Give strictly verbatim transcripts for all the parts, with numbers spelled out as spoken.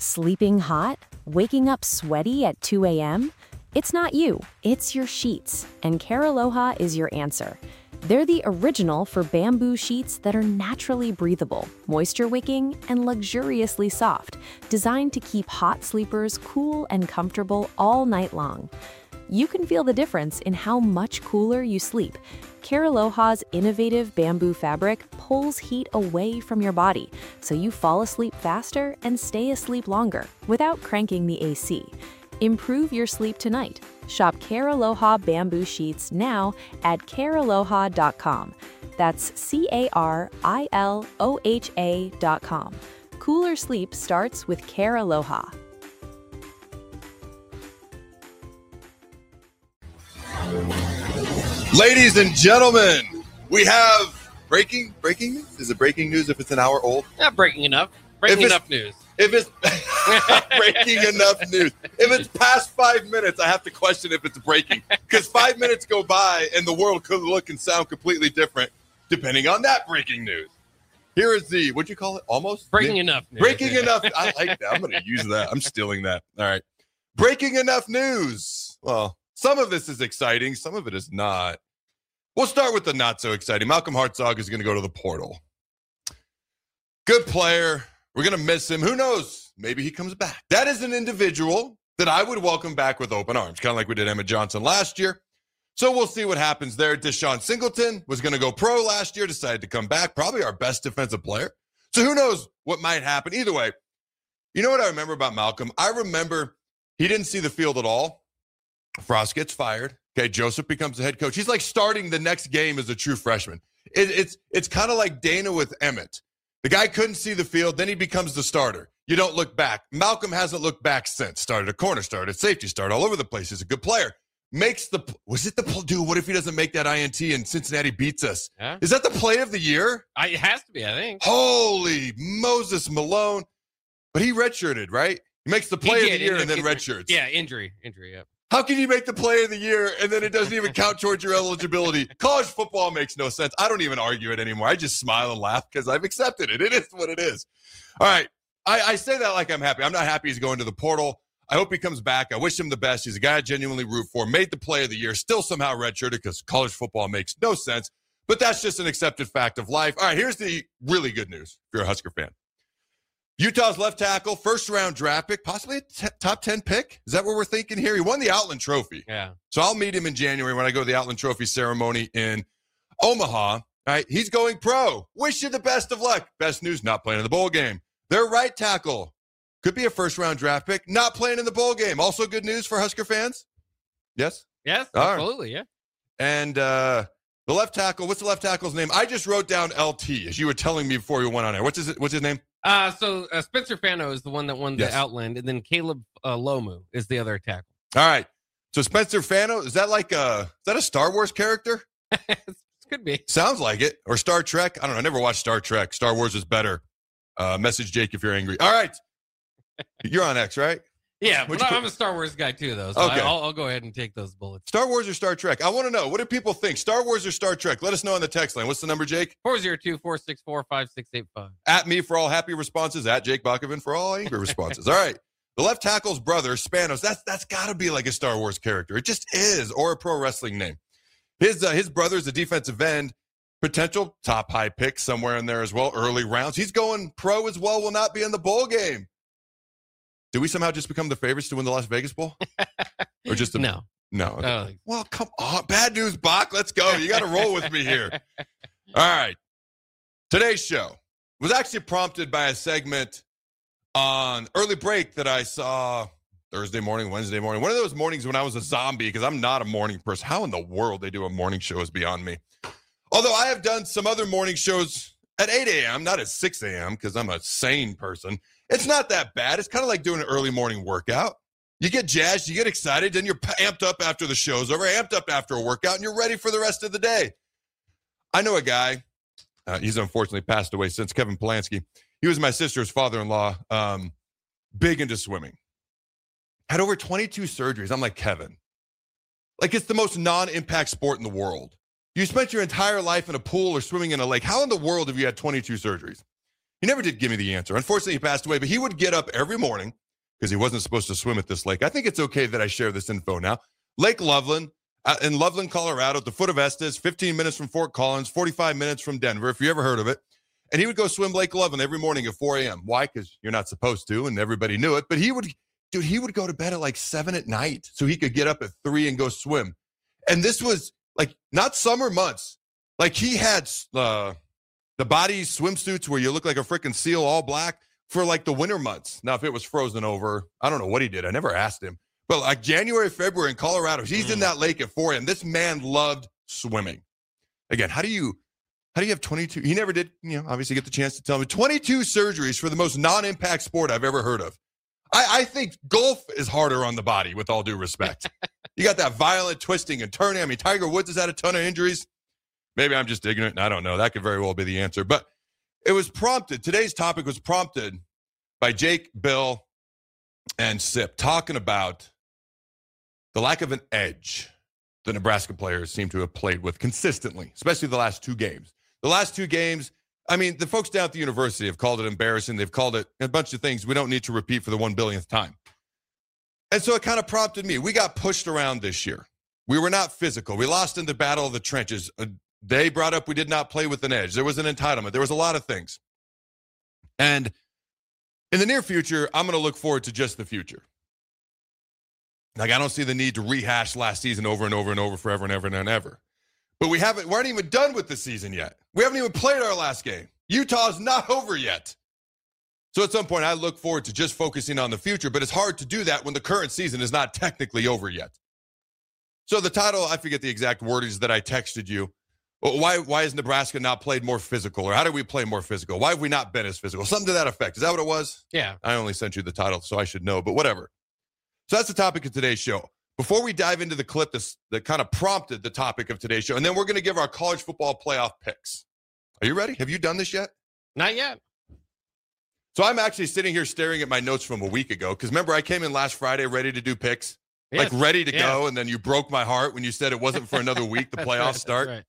Sleeping hot? Waking up sweaty at two a.m.? It's not you, it's your sheets, and Care Aloha is your answer. They're the original for bamboo sheets that are naturally breathable, moisture-wicking, and luxuriously soft, designed to keep hot sleepers cool and comfortable all night long. You can feel the difference in how much cooler you sleep. Care Aloha's innovative bamboo fabric pulls heat away from your body, so you fall asleep faster and stay asleep longer without cranking the A C. Improve your sleep tonight. Shop Care Aloha bamboo sheets now at care aloha dot com. That's C A R I L O H A dot com. Cooler sleep starts with Care Aloha. Ladies and gentlemen, we have breaking breaking news. Is it breaking news if it's an hour old? Not breaking enough. Breaking enough news. If it's breaking enough news. If it's past five minutes, I have to question if it's breaking. Because five minutes go by and the world could look and sound completely different depending on that breaking news. Here is the, what'd you call it? Almost? Breaking yeah. enough news. Breaking enough. I like that. I'm going to use that. I'm stealing that. All right. Breaking enough news. Well, some of this is exciting. Some of it is not. We'll start with the not so exciting. Malcolm Hartzog is going to go to the portal. Good player. We're going to miss him. Who knows? Maybe he comes back. That is an individual that I would welcome back with open arms, kind of like we did Emmett Johnson last year. So we'll see what happens there. Deshaun Singleton was going to go pro last year, decided to come back, probably our best defensive player. So who knows what might happen. Either way, you know what I remember about Malcolm? I remember he didn't see the field at all. Frost gets fired. Okay, Joseph becomes the head coach. He's like starting the next game as a true freshman. It, it's it's kind of like Dana with Emmett. The guy couldn't see the field, then he becomes the starter. You don't look back. Malcolm hasn't looked back since. Started a corner, started a safety, started all over the place. He's a good player. Makes the, was it the, dude, what if he doesn't make that I N T and Cincinnati beats us? Yeah. Is that the play of the year? I, it has to be, I think. Holy Moses Malone. But he redshirted, right? He makes the play He of the did, year in and the- then redshirts. Yeah, injury. Injury, yeah. How can you make the play of the year and then it doesn't even count towards your eligibility? College football makes no sense. I don't even argue it anymore. I just smile and laugh because I've accepted it. It is what it is. All right. I, I say that like I'm happy. I'm not happy he's going to the portal. I hope he comes back. I wish him the best. He's a guy I genuinely root for. Made the play of the year. Still somehow redshirted because college football makes no sense. But that's just an accepted fact of life. All right, here's the really good news if you're a Husker fan. Utah's left tackle, first round draft pick, possibly a t- top ten pick. Is that what we're thinking here? He won the Outland Trophy. Yeah. So I'll meet him in January when I go to the Outland Trophy ceremony in Omaha. All right. He's going pro. Wish you the best of luck. Best news, not playing in the bowl game. Their right tackle could be a first round draft pick, not playing in the bowl game. Also good news for Husker fans. Yes? Yes, All right. absolutely, yeah. And uh, the left tackle, what's the left tackle's name? I just wrote down L T as you were telling me before you went on air. What's his, what's his name? Uh, so uh, Spencer Fano is the one that won the Yes. Outland, and then Caleb uh, Lomu is the other tackle. All right. So Spencer Fano, is that like a, is that a Star Wars character? Could be. Sounds like it. Or Star Trek. I don't know. I never watched Star Trek. Star Wars is better. Uh, message Jake if you're angry. All right. You're on X, right? Yeah, Would but you- I'm a Star Wars guy too, though. So Okay. I, I'll, I'll go ahead and take those bullets. Star Wars or Star Trek? I want to know. What do people think? Star Wars or Star Trek? Let us know on the text line. What's the number, Jake? four oh two, four six four, five six eight five. At me for all happy responses. At Jake Bakoven for all angry responses. All right. The left tackle's brother, Spanos. That's that's got to be like a Star Wars character. It just is, or a pro wrestling name. His uh, his brother's a defensive end, potential top high pick somewhere in there as well. Early rounds. He's going pro as well. Will not be in the bowl game. Do we somehow just become the favorites to win the Las Vegas Bowl? Or just a, No. no? I don't think Well, come on. Bad news, Bach. Let's go. You got to roll with me here. All right. Today's show was actually prompted by a segment on early break that I saw Thursday morning, Wednesday morning. One of those mornings when I was a zombie because I'm not a morning person. How in the world they do a morning show is beyond me. Although I have done some other morning shows at eight a.m., not at six a.m. because I'm a sane person. It's not that bad. It's kind of like doing an early morning workout. You get jazzed, you get excited, then you're amped up after the show's over, amped up after a workout, and you're ready for the rest of the day. I know a guy. Uh, he's unfortunately passed away since, Kevin Polanski. He was my sister's father-in-law, um, big into swimming. Had over twenty-two surgeries. I'm like, Kevin, like it's the most non-impact sport in the world. You spent your entire life in a pool or swimming in a lake. How in the world have you had twenty-two surgeries? He never did give me the answer. Unfortunately, he passed away, but he would get up every morning because he wasn't supposed to swim at this lake. I think it's okay that I share this info now. Lake Loveland, uh, in Loveland, Colorado, at the foot of Estes, fifteen minutes from Fort Collins, forty-five minutes from Denver, if you ever heard of it. And he would go swim Lake Loveland every morning at four a.m. Why? Because you're not supposed to, and everybody knew it. But he would, dude, he would go to bed at like seven at night so he could get up at three and go swim. And this was like not summer months. Like he had uh, the body swimsuits where you look like a freaking seal, all black, for like the winter months. Now, if it was frozen over, I don't know what he did. I never asked him. But like January, February in Colorado, he's mm. in that lake at four a.m. This man loved swimming. Again, how do you how do you have twenty-two? He never did, you know, obviously get the chance to tell me. twenty-two surgeries for the most non-impact sport I've ever heard of. I, I think golf is harder on the body, with all due respect. You got that violent twisting and turning. I mean, Tiger Woods has had a ton of injuries. Maybe I'm just ignorant, and I don't know. That could very well be the answer. But it was prompted. Today's topic was prompted by Jake, Bill, and Sip talking about the lack of an edge the Nebraska players seem to have played with consistently, especially the last two games. The last two games, I mean, the folks down at the university have called it embarrassing. They've called it a bunch of things we don't need to repeat for the one billionth time. And so it kind of prompted me. We got pushed around this year. We were not physical. We lost in the battle of the trenches. Uh, they brought up we did not play with an edge. There was an entitlement. There was a lot of things. And in the near future, I'm going to look forward to just the future. Like, I don't see the need to rehash last season over and over and over forever and ever and ever. But we haven't, we aren't even done with the season yet. We haven't even played our last game. Utah's not over yet. So at some point, I look forward to just focusing on the future, but it's hard to do that when the current season is not technically over yet. So the title, I forget the exact wordage that I texted you. Why, why has Nebraska not played more physical? Or how do we play more physical? Why have we not been as physical? Something to that effect. Is that what it was? Yeah. I only sent you the title, so I should know, but whatever. So that's the topic of today's show. Before we dive into the clip this, that kind of prompted the topic of today's show, and then we're going to give our college football playoff picks. Are you ready? Have you done this yet? Not yet. So I'm actually sitting here staring at my notes from a week ago, because remember, I came in last Friday ready to do picks, yes. like ready to yes. go, and then you broke my heart when you said it wasn't for another week, the playoffs right, start. Right.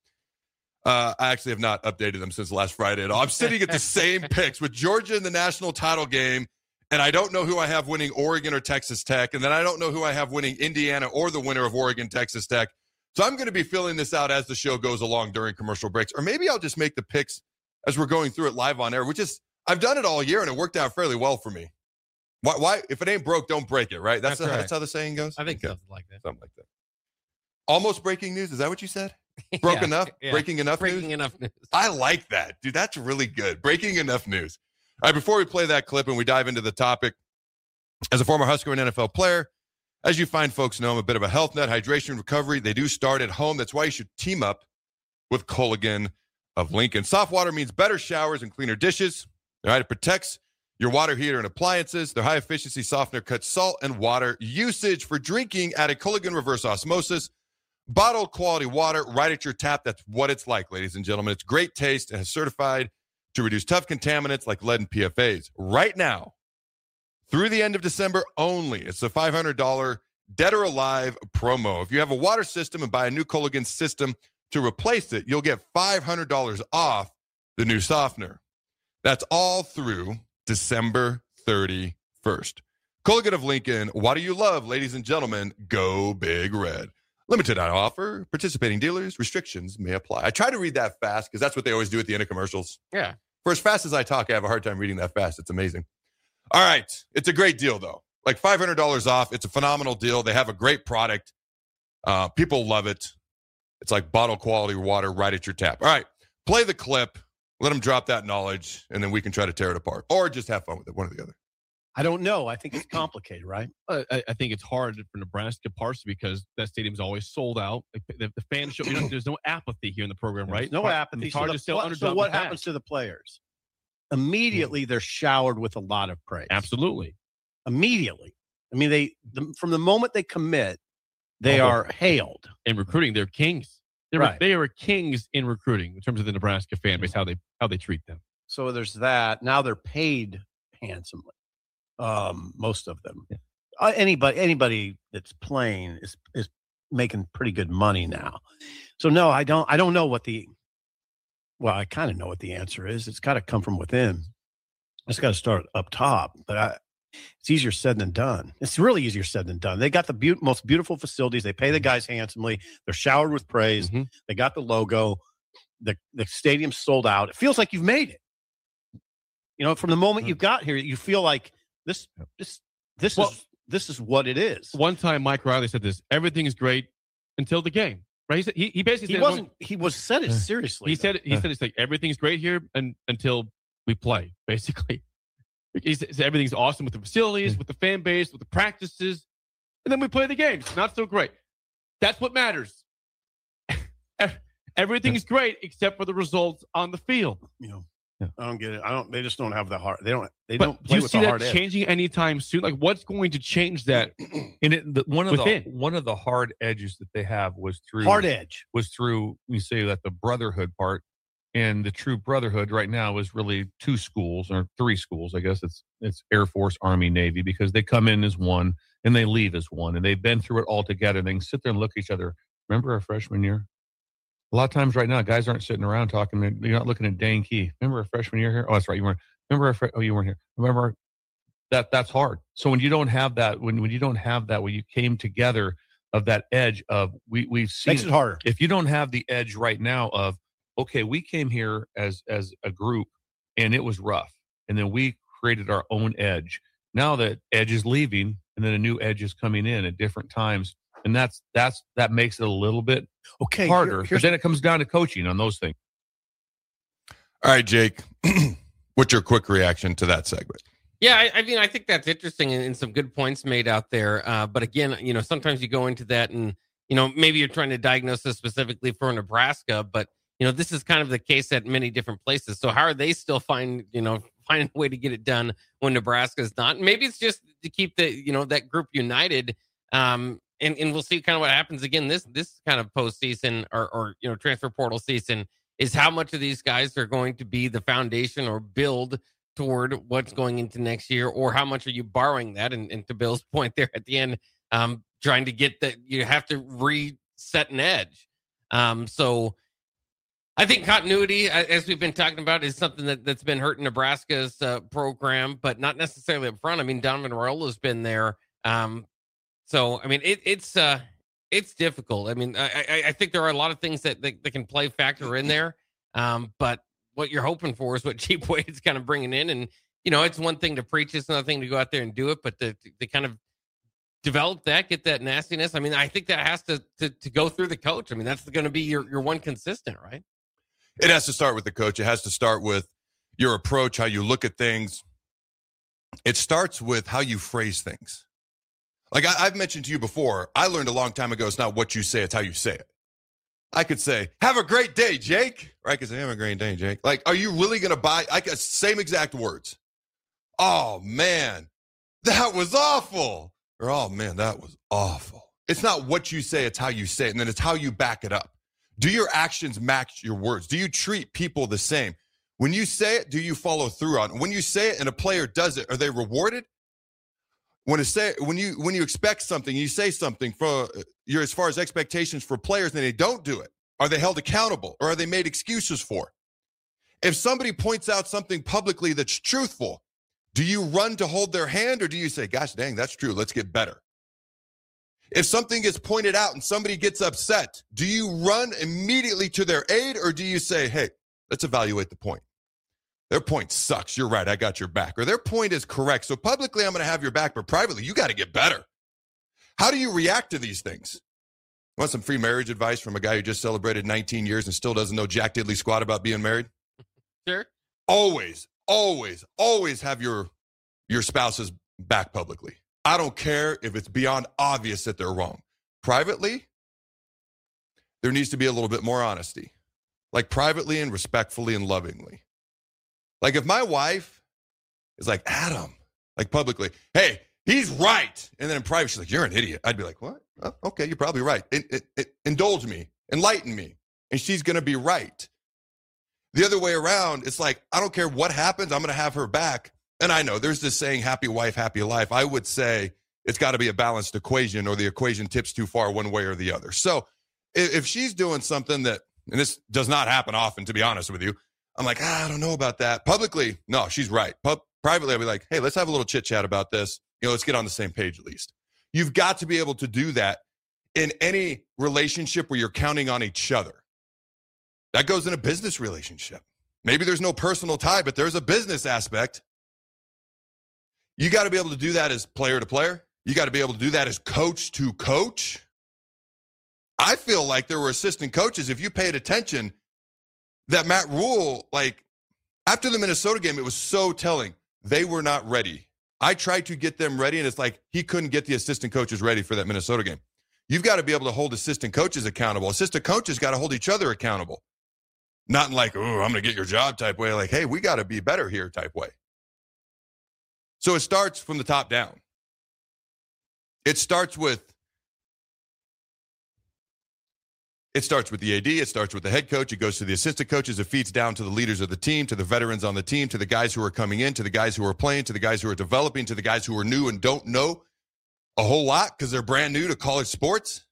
Uh, I actually have not updated them since last Friday at all. I'm sitting at the same picks with Georgia in the national title game, and I don't know who I have winning Oregon or Texas Tech, and then I don't know who I have winning Indiana or the winner of Oregon, Texas Tech. So I'm going to be filling this out as the show goes along during commercial breaks, or maybe I'll just make the picks as we're going through it live on air, which is, I've done it all year, and it worked out fairly well for me. Why? why if it ain't broke, don't break it, right? That's, that's, the, right. that's how the saying goes? I think okay. something like that. Something like that. Almost breaking news. Is that what you said? Broke yeah, enough? Yeah. Breaking enough Breaking news? enough news. I like that. Dude, that's really good. Breaking enough news. All right, before we play that clip and we dive into the topic, as a former Husker and N F L player, as you find folks know, I'm a bit of a health nut, hydration recovery. They do start at home. That's why you should team up with Culligan of Lincoln. Soft water means better showers and cleaner dishes. All right, it protects your water heater and appliances. Their high-efficiency softener cuts salt and water usage for drinking at a Culligan reverse osmosis. Bottled quality water right at your tap. That's what it's like, ladies and gentlemen. It's great taste and is certified to reduce tough contaminants like lead and P F As. Right now, through the end of December only, it's a five hundred dollars Dead or Alive promo. If you have a water system and buy a new Culligan system to replace it, you'll get five hundred dollars off the new softener. That's all through December thirty-first. Culligan of Lincoln, what do you love, ladies and gentlemen? Go Big Red. Limited offer. Participating dealers. Restrictions may apply. I try to read that fast because that's what they always do at the end of commercials. Yeah. For as fast as I talk, I have a hard time reading that fast. It's amazing. All right. It's a great deal, though. Like five hundred dollars off. It's a phenomenal deal. They have a great product. Uh, people love it. It's like bottle quality water right at your tap. All right. Play the clip. Let them drop that knowledge, and then we can try to tear it apart. Or just have fun with it, one or the other. I don't know. I think it's complicated, right? I, I think it's hard for Nebraska partially because that stadium's always sold out. The, the fans show, you know, there's no apathy here in the program, right? No hard, apathy. It's hard so, to sell pl- underdog so what with happens that. to the players? Immediately, mm-hmm. they're showered with a lot of praise. Absolutely. Immediately. I mean, they the, from the moment they commit, they oh, are hailed. In recruiting, they're kings. They're, right. They are kings in recruiting in terms of the Nebraska fan base, how they how they treat them. So there's that. Now they're paid handsomely. Um, most of them. Yeah. Uh, anybody anybody that's playing is is making pretty good money now. So no, I don't I don't know what the well, I kind of know what the answer is. It's got to come from within. It's got to start up top, but I, it's easier said than done. It's really easier said than done. They got the be- most beautiful facilities. They pay the guys handsomely. They're showered with praise. Mm-hmm. They got the logo. The the stadium's sold out. It feels like you've made it. You know, from the moment you got here, you feel like this this this Well, is this is what it is. One time, Mike Riley said this: everything is great until the game. Right? He said, he, he basically He said, wasn't. He was said it seriously. He though. said he said it's like everything's great here and until we play. Basically, he said everything's awesome with the facilities, with the fan base, with the practices, and then we play the games. Not so great. That's what matters. Everything's great except for the results on the field. You know, Yeah. I don't get it. I don't. They just don't have the heart. They don't. They But don't do play you with see the that hard edge. changing anytime soon? Like, what's going to change that? And it, the, one of Within. the one of the hard edges that they have was through Hard edge. was through you say that the brotherhood part, and the true brotherhood right now is really two schools or three schools. I guess it's it's Air Force, Army, Navy, because they come in as one and they leave as one, and they've been through it all together. And they can sit there and look at each other. Remember our freshman year? A lot of times right now, guys aren't sitting around talking. You're not looking at Dane Key. Remember our freshman year here? Oh, that's right. You weren't. Remember our fre- oh, you weren't here. Remember our, that that's hard. So when you don't have that, when, when you don't have that, when you came together of that edge of we we've seen Makes it harder. If you don't have the edge right now of okay, we came here as as a group and it was rough, and then we created our own edge. Now that edge is leaving, and then a new edge is coming in at different times. And that's that's that makes it a little bit Okay, harder. here- but then it comes down to coaching on those things. All right, Jake. What's your quick reaction to that segment? Yeah, I, I mean, I think that's interesting and, and some good points made out there. Uh, but again, you know, sometimes you go into that and, you know, maybe you're trying to diagnose this specifically for Nebraska, but, you know, this is kind of the case at many different places. So how are they still find, you know, finding a way to get it done when Nebraska is not? Maybe it's just to keep the, you know, that group united. Um, and, and we'll see kind of what happens again this this kind of postseason or, or, you know, transfer portal season is how much of these guys are going to be the foundation or build toward what's going into next year, or how much are you borrowing that? And, and to Bill's point there at the end, um, trying to get that, you have to reset an edge. Um, so I think continuity, as we've been talking about, is something that, that's been hurting Nebraska's uh, program, but not necessarily up front. I mean, Donovan Raiola's been there. Um, so, I mean, it, it's uh, it's difficult. I mean, I, I, I think there are a lot of things that, that, that can play factor in there, um, but what you're hoping for is what Cheap Wade's kind of bringing in. And, you know, it's one thing to preach, it's another thing to go out there and do it, but to, to, to kind of develop that, get that nastiness. I mean, I think that has to to, to go through the coach. I mean, that's going to be your, your one consistent, right? It has to start with the coach. It has to start with your approach, how you look at things. It starts with how you phrase things. Like I, I've mentioned to you before, I learned a long time ago, it's not what you say, it's how you say it. I could say, have a great day, Jake. Or I could say, have a great day, Jake. Like, are you really going to buy? I guess same exact words. Oh, man, that was awful. Or, oh, man, that was awful. It's not what you say, it's how you say it. And then it's how you back it up. Do your actions match your words? Do you treat people the same? When you say it, do you follow through on it? When you say it and a player does it, are they rewarded? When it say when you when you expect something, you say something for your as far as expectations for players, and they don't do it. Are they held accountable, or are they made excuses for? If somebody points out something publicly that's truthful, do you run to hold their hand, or do you say, "Gosh, dang, that's true. Let's get better"? If something gets pointed out and somebody gets upset, do you run immediately to their aid, or do you say, "Hey, let's evaluate the point"? Their point sucks. You're right. I got your back. Or their point is correct. So publicly, I'm going to have your back, but privately, you got to get better. How do you react to these things? Want some free marriage advice from a guy who just celebrated nineteen years and still doesn't know jack diddly squat about being married? Sure. Always, always, always have your, your spouse's back publicly. I don't care if it's beyond obvious that they're wrong. Privately, there needs to be a little bit more honesty. Like privately and respectfully and lovingly. Like if my wife is like, Adam, like publicly, hey, he's right. And then in private, she's like, you're an idiot. I'd be like, what? Oh, okay, you're probably right. It, it, it, indulge me, enlighten me. And she's going to be right. The other way around, it's like, I don't care what happens. I'm going to have her back. And I know there's this saying, happy wife, happy life. I would say it's got to be a balanced equation, or the equation tips too far one way or the other. So if, if she's doing something that, and this does not happen often, to be honest with you, I'm like, ah, I don't know about that. Publicly, no, she's right. Pub- privately, I'll be like, hey, let's have a little chit chat about this. You know, let's get on the same page at least. You've got to be able to do that in any relationship where you're counting on each other. That goes in a business relationship. Maybe there's no personal tie, but there's a business aspect. You got to be able to do that as player to player. You got to be able to do that as coach to coach. I feel like there were assistant coaches, if you paid attention, that Matt Rule, like, after the Minnesota game, it was so telling. They were not ready. I tried to get them ready, and it's like he couldn't get the assistant coaches ready for that Minnesota game. You've got to be able to hold assistant coaches accountable. Assistant coaches got to hold each other accountable. Not in like, oh, I'm going to get your job type way. Like, hey, we got to be better here type way. So it starts from the top down. It starts with It starts with the A D. It starts with the head coach. It goes to the assistant coaches. It feeds down to the leaders of the team, to the veterans on the team, to the guys who are coming in, to the guys who are playing, to the guys who are developing, to the guys who are new and don't know a whole lot because they're brand new to college sports.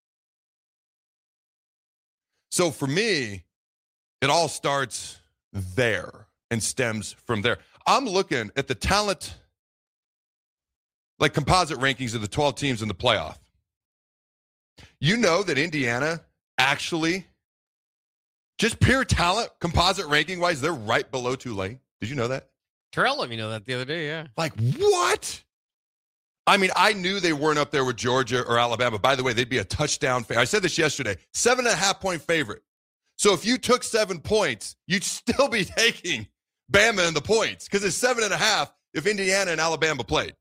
So for me, it all starts there and stems from there. I'm looking at the talent, like composite rankings of the twelve teams in the playoff. You know that Indiana actually, just pure talent, composite ranking-wise, they're right below Tulane. Did you know that? Terrell let me know that the other day, yeah. Like, what? I mean, I knew they weren't up there with Georgia or Alabama. By the way, they'd be a touchdown favorite. I said this yesterday, seven and a half point favorite. So if you took seven points, you'd still be taking Bama in the points because it's seven and a half if Indiana and Alabama played.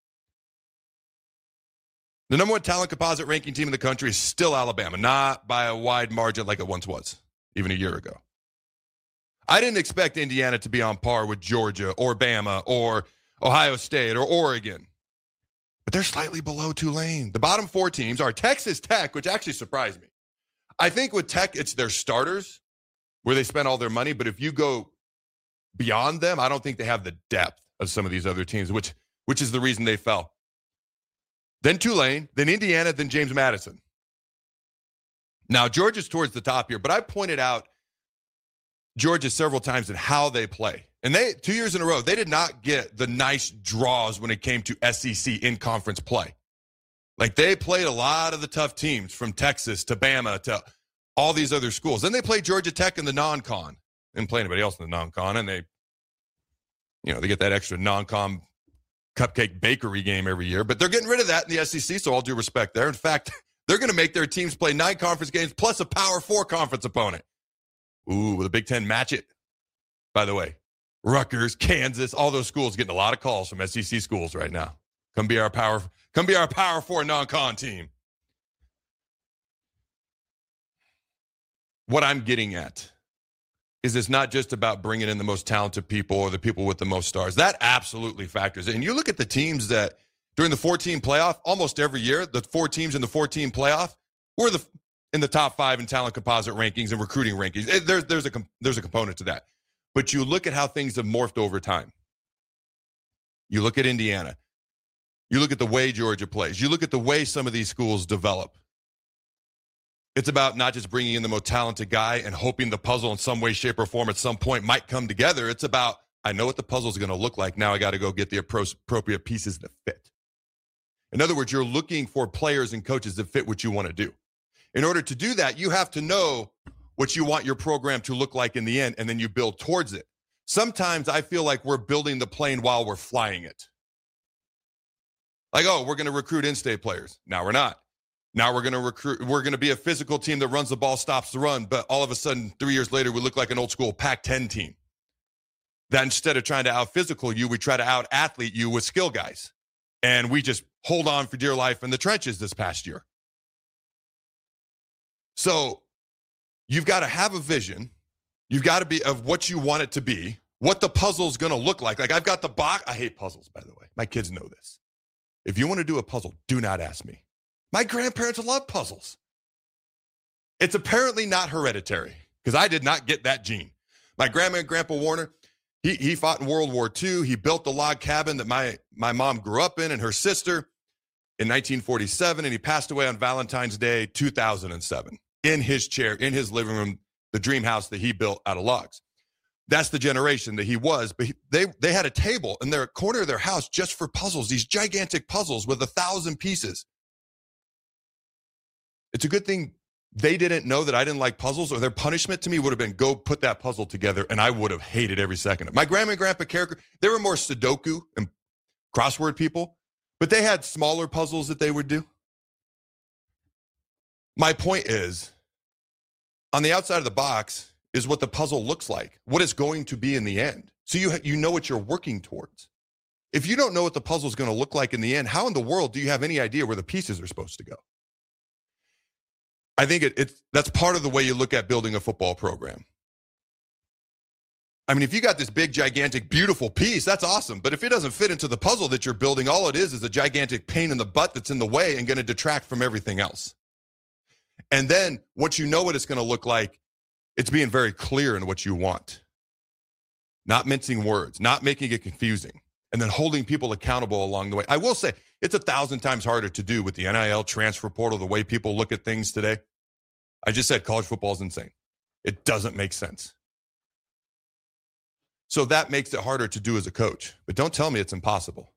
The number one talent composite ranking team in the country is still Alabama, not by a wide margin like it once was, even a year ago. I didn't expect Indiana to be on par with Georgia or Bama or Ohio State or Oregon, but they're slightly below Tulane. The bottom four teams are Texas Tech, which actually surprised me. I think with Tech, it's their starters where they spend all their money, but if you go beyond them, I don't think they have the depth of some of these other teams, which which is the reason they fell. Then Tulane, then Indiana, then James Madison. Now, Georgia's towards the top here, but I pointed out Georgia several times in how they play. And they, two years in a row, they did not get the nice draws when it came to S E C in-conference play. Like, they played a lot of the tough teams from Texas to Bama to all these other schools. Then they played Georgia Tech in the non-con. Didn't play anybody else in the non-con, and they, you know, they get that extra non-con cupcake bakery game every year, but they're getting rid of that in the S E C, so all due respect there. In fact, they're going to make their teams play nine conference games plus a Power Four conference opponent. Ooh, will the Big Ten match it? By the way, Rutgers, Kansas, all those schools getting a lot of calls from S E C schools right now. Come be our Power, come be our Power Four non-con team. What I'm getting at is it's not just about bringing in the most talented people or the people with the most stars. That absolutely factors in. You look at the teams that during the four-team playoff, almost every year, the four teams in the four-team playoff were the in the top five in talent composite rankings and recruiting rankings. There's, there's, a, there's a component to that. But you look at how things have morphed over time. You look at Indiana. You look at the way Georgia plays. You look at the way some of these schools develop. It's about not just bringing in the most talented guy and hoping the puzzle in some way, shape, or form at some point might come together. It's about, I know what the puzzle is going to look like. Now I got to go get the appropriate pieces that fit. In other words, you're looking for players and coaches that fit what you want to do. In order to do that, you have to know what you want your program to look like in the end, and then you build towards it. Sometimes I feel like we're building the plane while we're flying it. Like, oh, we're going to recruit in-state players. Now we're not. Now we're going to recruit, we're going to be a physical team that runs the ball, stops the run, but all of a sudden, three years later, we look like an old school Pac ten team. That instead of trying to out-physical you, we try to out-athlete you with skill guys. And we just hold on for dear life in the trenches this past year. So you've got to have a vision. You've got to be of what you want it to be, what the puzzle's going to look like. Like I've got the box. I hate puzzles, by the way. My kids know this. If you want to do a puzzle, do not ask me. My grandparents love puzzles. It's apparently not hereditary because I did not get that gene. My grandma and Grandpa Warner, he, he fought in World War Two. He built the log cabin that my, my mom grew up in and her sister in nineteen forty-seven, and he passed away on Valentine's Day, two thousand seven, in his chair, in his living room, the dream house that he built out of logs. That's the generation that he was. But he, they they had a table in their corner of their house just for puzzles, these gigantic puzzles with a thousand pieces. It's a good thing they didn't know that I didn't like puzzles, or their punishment to me would have been go put that puzzle together, and I would have hated every second of it. My grandma and grandpa character, they were more Sudoku and crossword people, but they had smaller puzzles that they would do. My point is, on the outside of the box is what the puzzle looks like, what it's going to be in the end. So you you know what you're working towards. If you don't know what the puzzle is going to look like in the end, how in the world do you have any idea where the pieces are supposed to go? I think it, it's that's part of the way you look at building a football program. I mean, if you got this big, gigantic, beautiful piece, that's awesome. But if it doesn't fit into the puzzle that you're building, all it is is a gigantic pain in the butt that's in the way and going to detract from everything else. And then once you know what it's going to look like, it's being very clear in what you want. Not mincing words, not making it confusing, and then holding people accountable along the way. I will say, it's a thousand times harder to do with the N I L transfer portal, the way people look at things today. I just said college football is insane. It doesn't make sense. So that makes it harder to do as a coach. But don't tell me it's impossible.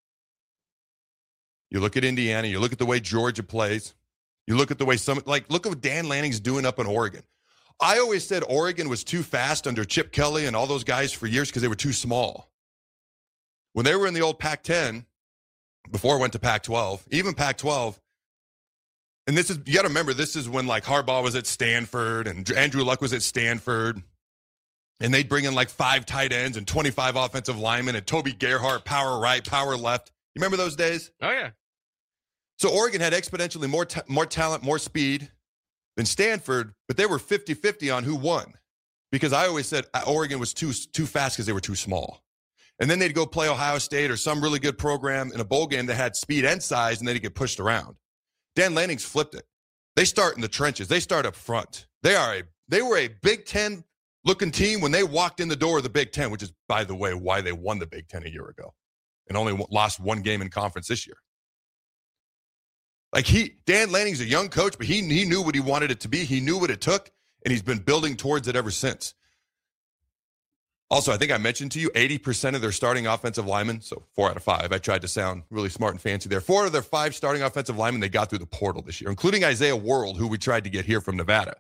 You look at Indiana, you look at the way Georgia plays, you look at the way some, like, look at what Dan Lanning's doing up in Oregon. I always said Oregon was too fast under Chip Kelly and all those guys for years because they were too small. When they were in the old Pac ten, before I went to Pac twelve, even Pac twelve, and this is, you got to remember, this is when like Harbaugh was at Stanford and Andrew Luck was at Stanford, and they'd bring in like five tight ends and twenty-five offensive linemen and Toby Gerhart, power right, power left. You remember those days? Oh, yeah. So Oregon had exponentially more ta- more talent, more speed than Stanford, but they were fifty-fifty on who won, because I always said Oregon was too too fast because they were too small. And then they'd go play Ohio State or some really good program in a bowl game that had speed and size, and they'd get pushed around. Dan Lanning's flipped it. They start in the trenches. They start up front. They are a they were a Big Ten looking team when they walked in the door of the Big Ten, which is, by the way, why they won the Big Ten a year ago and only lost one game in conference this year. Like he, Dan Lanning's a young coach, but he he knew what he wanted it to be. He knew what it took, and he's been building towards it ever since. Also, I think I mentioned to you, eighty percent of their starting offensive linemen, so four out of five, I tried to sound really smart and fancy there. Four of their five starting offensive linemen, they got through the portal this year, including Isaiah World, who we tried to get here from Nevada.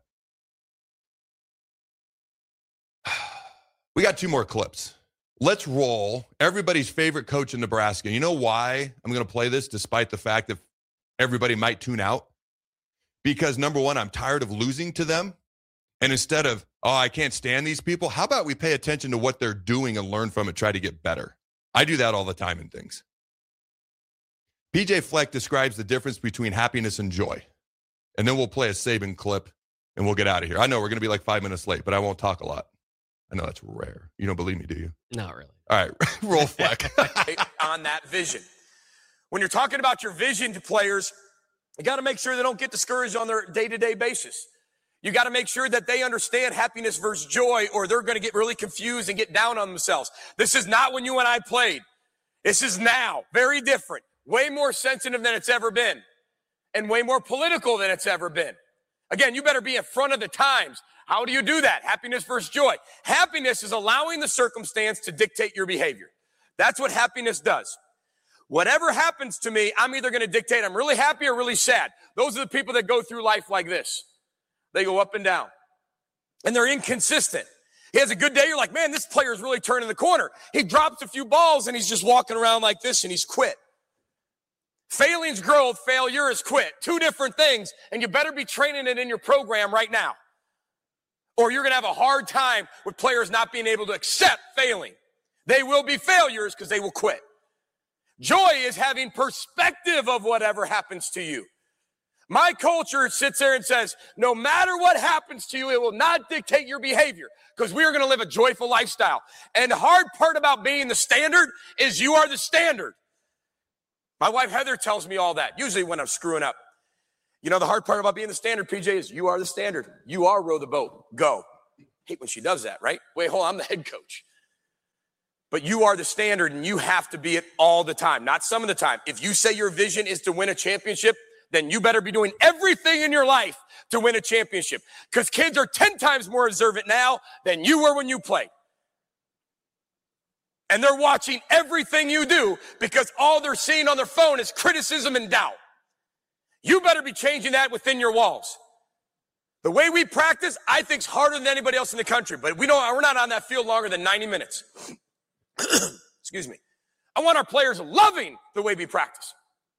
We got two more clips. Let's roll everybody's favorite coach in Nebraska. You know why I'm going to play this, despite the fact that everybody might tune out? Because, number one, I'm tired of losing to them. And instead of, oh, I can't stand these people, how about we pay attention to what they're doing and learn from it, try to get better? I do that all the time in things. P J Fleck describes the difference between happiness and joy. And then we'll play a Saban clip, and we'll get out of here. I know we're going to be like five minutes late, but I won't talk a lot. I know that's rare. You don't believe me, do you? Not really. All right, roll Fleck. On that vision. When you're talking about your vision to players, you got to make sure they don't get discouraged on their day-to-day basis. You got to make sure that they understand happiness versus joy, or they're going to get really confused and get down on themselves. This is not when you and I played. This is now. Very different. Way more sensitive than it's ever been. And way more political than it's ever been. Again, you better be in front of the times. How do you do that? Happiness versus joy. Happiness is allowing the circumstance to dictate your behavior. That's what happiness does. Whatever happens to me, I'm either going to dictate I'm really happy or really sad. Those are the people that go through life like this. They go up and down. And they're inconsistent. He has a good day. You're like, man, this player is really turning the corner. He drops a few balls and he's just walking around like this and he's quit. Failing's growth, failure is quit. Two different things. And you better be training it in your program right now. Or you're going to have a hard time with players not being able to accept failing. They will be failures because they will quit. Joy is having perspective of whatever happens to you. My culture sits there and says, no matter what happens to you, it will not dictate your behavior because we are going to live a joyful lifestyle. And the hard part about being the standard is you are the standard. My wife Heather tells me all that, usually when I'm screwing up. You know, the hard part about being the standard, P J, is you are the standard. You are row the boat. Go. I hate when she does that, right? Wait, hold on, I'm the head coach. But you are the standard and you have to be it all the time, not some of the time. If you say your vision is to win a championship, then you better be doing everything in your life to win a championship. Because kids are ten times more observant now than you were when you played. And they're watching everything you do because all they're seeing on their phone is criticism and doubt. You better be changing that within your walls. The way we practice, I think, is harder than anybody else in the country, but we don't, we're not on that field longer than ninety minutes. Excuse me. I want our players loving the way we practice.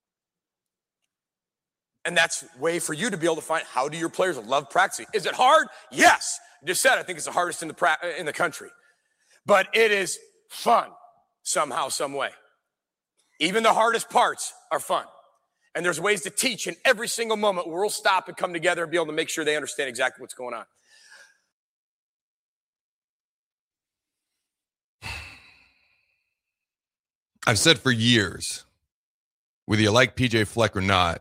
And that's a way for you to be able to find, how do your players love practicing? Is it hard? Yes. I just said I think it's the hardest in the pra- in the country. But it is fun somehow, some way. Even the hardest parts are fun. And there's ways to teach in every single moment where we'll stop and come together and be able to make sure they understand exactly what's going on. I've said for years, whether you like P J Fleck or not,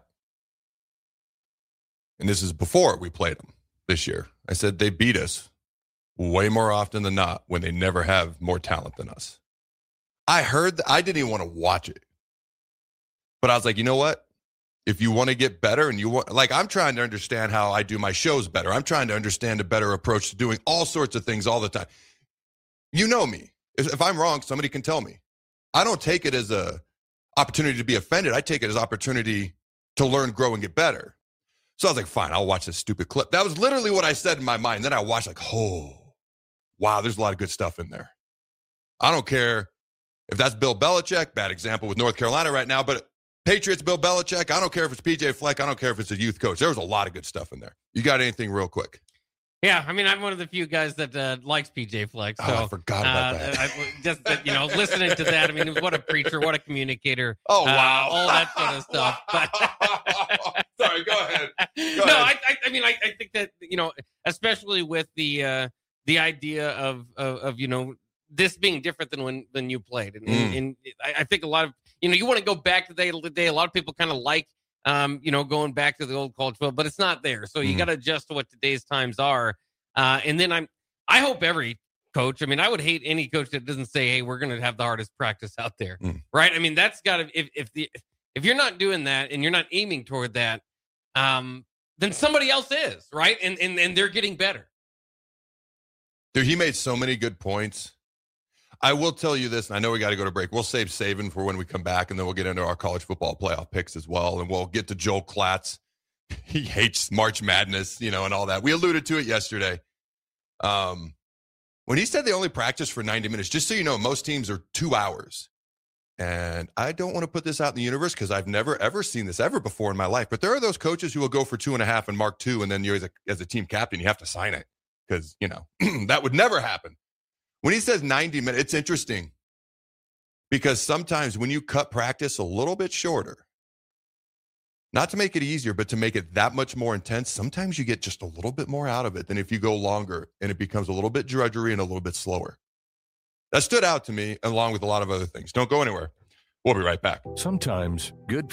and this is before we played them this year, I said they beat us way more often than not when they never have more talent than us. I heard that, I didn't even want to watch it. But I was like, you know what? If you want to get better and you want, like, I'm trying to understand how I do my shows better. I'm trying to understand a better approach to doing all sorts of things all the time. You know me. If, if I'm wrong, somebody can tell me. I don't take it as a opportunity to be offended. I take it as opportunity to learn, grow, and get better. So I was like, fine, I'll watch this stupid clip. That was literally what I said in my mind. Then I watched like, oh, wow, there's a lot of good stuff in there. I don't care if that's Bill Belichick, bad example with North Carolina right now, but Patriots, Bill Belichick, I don't care if it's P J Fleck, I don't care if it's a youth coach. There was a lot of good stuff in there. You got anything real quick? Yeah, I mean, I'm one of the few guys that uh, likes P J Fleck. So, oh, I forgot about uh, that. I, just, uh, you know, listening to that, I mean, what a preacher, what a communicator. Oh, wow. Uh, all that sort of stuff. But sorry, go ahead. Go no, ahead. I, I, I mean, I, I think that, you know, especially with the uh, the idea of, of, of, you know, this being different than when than you played. And, Mm. and, and I, I think a lot of, you know, you want to go back to the day, the day. A lot of people kind of like, um, you know, going back to the old college football, but it's not there. So you Mm. got to adjust to what today's times are. Uh, and then I'm, I hope every coach, I mean, I would hate any coach that doesn't say, hey, we're going to have the hardest practice out there. Mm. Right. I mean, that's got to, if, if the, if you're not doing that and you're not aiming toward that, um, then somebody else is, right. And, and, and they're getting better. Dude, he made so many good points. I will tell you this, and I know we got to go to break. We'll save Saban for when we come back, and then we'll get into our college football playoff picks as well, and we'll get to Joel Klatt. He hates March Madness, you know, and all that. We alluded to it yesterday. Um, when he said they only practice for ninety minutes, just so you know, most teams are two hours. And I don't want to put this out in the universe because I've never, ever seen this ever before in my life. But there are those coaches who will go for two and a half and mark two, and then you as a, as a team captain, you have to sign it because, you know, that would never happen. When he says ninety minutes, it's interesting because sometimes when you cut practice a little bit shorter, not to make it easier, but to make it that much more intense, sometimes you get just a little bit more out of it than if you go longer and it becomes a little bit drudgery and a little bit slower. That stood out to me along with a lot of other things. Don't go anywhere. We'll be right back. Sometimes good